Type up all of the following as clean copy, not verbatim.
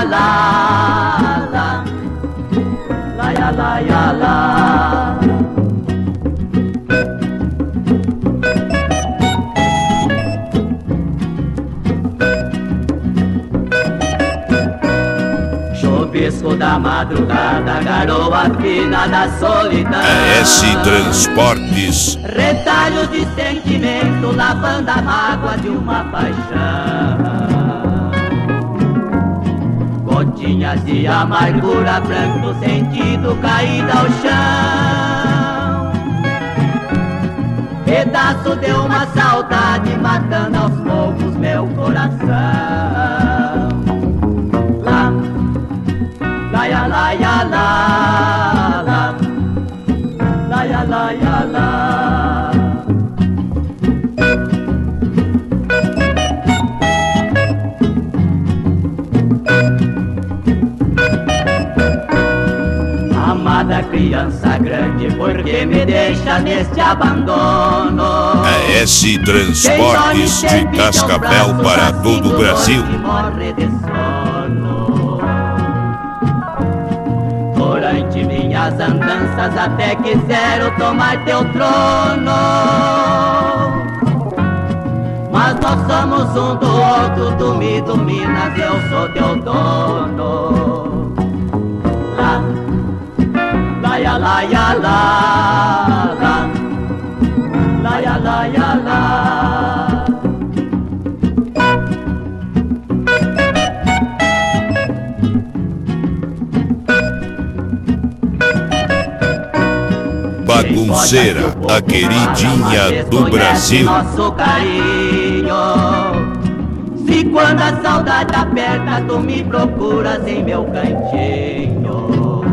la la, la ya la ya la. Chuvisco da madrugada, garoa fina da solidão. AS Transportes. Retalhos de sentimento, lavando a mágoa de uma paixão. Gotinhas de amargura, branco sentido caída ao chão. Pedaço de uma saudade matando aos poucos meu coração. La ya la ya la la, la ya la ya la. Amada criança grande, por que me deixa neste abandono? AS Transportes de Cascavel para todo o Brasil. Morre de sono. Durante minhas andanças até quiseram tomar teu trono, mas nós somos um do outro, tu me dominas, eu sou teu dono. La ya la ya la, la ya la ya la. Bagunceira, a queridinha do Brasil. Nosso carinho. Se quando a saudade aperta, tu me procuras em meu cantinho.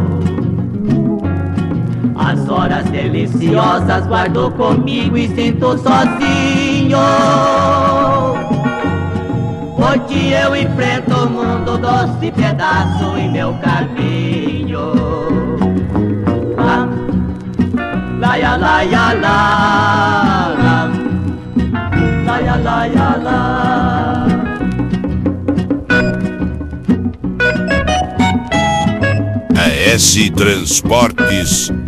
As horas deliciosas guardo comigo e sinto sozinho. Por ti eu enfrento o mundo, doce pedaço em meu caminho. La ya la ya la, la ya la ya la. AS Transportes